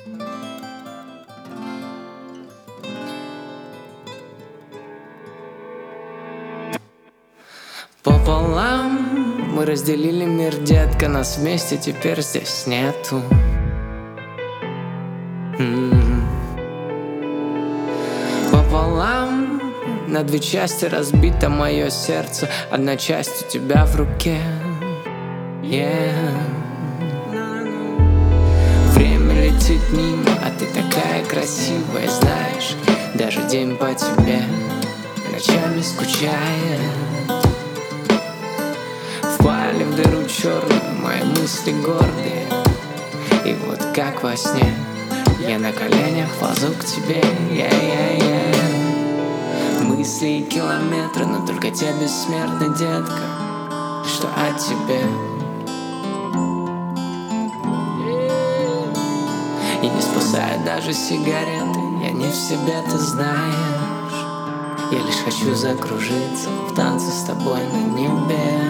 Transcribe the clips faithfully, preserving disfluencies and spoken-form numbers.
Пополам мы разделили мир, детка, нас вместе теперь здесь нету. М-м-м. Пополам на две части разбито мое сердце, одна часть у тебя в руке. Yeah. Время летит мимо, а ты такая красивая, знаешь, даже день по тебе ночами скучает. Впали в дыру черную мои мысли гордые, и вот как во сне я на коленях ползу к тебе. Yeah-yeah-yeah. Мысли и километры, но только те бессмертны, детка, что от тебя. И не спасает даже сигареты, я не в себе, ты знаешь. Я лишь хочу закружиться в танце с тобой на небе.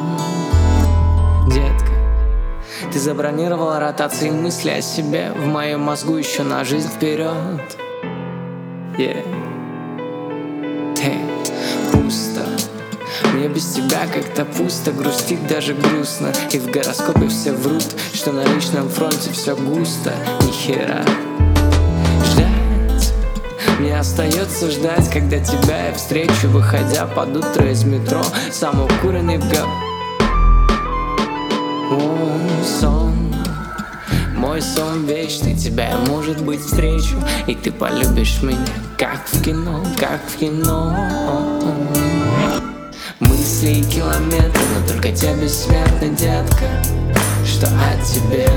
Детка, ты забронировала ротации мысли о себе в моем мозгу еще на жизнь вперед. Yeah. Ты пусто, мне без тебя как-то пусто, грустить даже грустно. И в гороскопе все врут, что на личном фронте все густо. Ни хера. Ждать, мне остается ждать, когда тебя я встречу, выходя под утро из метро, сам укуренный в гов... О, сон, мой сон вечный, тебя я, может быть, встречу, и ты полюбишь меня, как в кино, как в кино. Мысли и километры, но только те бессмертны, детка, что от тебя.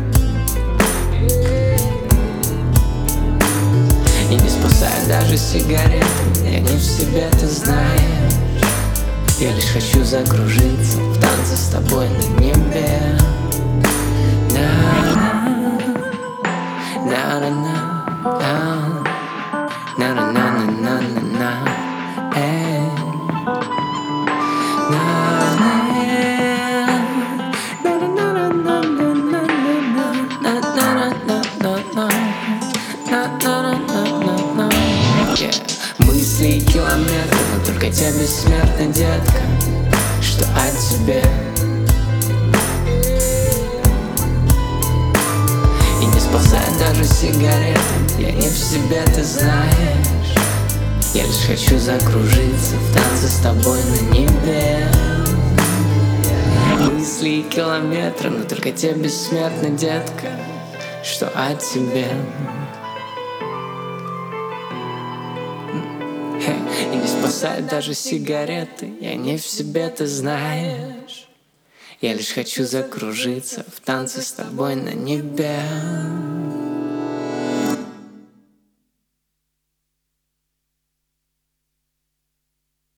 И не спасает даже сигареты, я не в себе, ты знаешь. Я лишь хочу закружиться в танце с тобой на небе. На-на-на-на-на-на-на-на-на-на. Эй. Мысли и километры, но только те бессмертны, детка, что от тебя. И не спасает даже сигареты, я не в себе, ты знаешь. Я лишь хочу закружиться в танце с тобой на небе. Мысли и километры, но только те бессмертны, детка, что от тебя. И не спасает даже сигареты, я не в себе, ты знаешь. Я лишь хочу закружиться в танце с тобой на небе.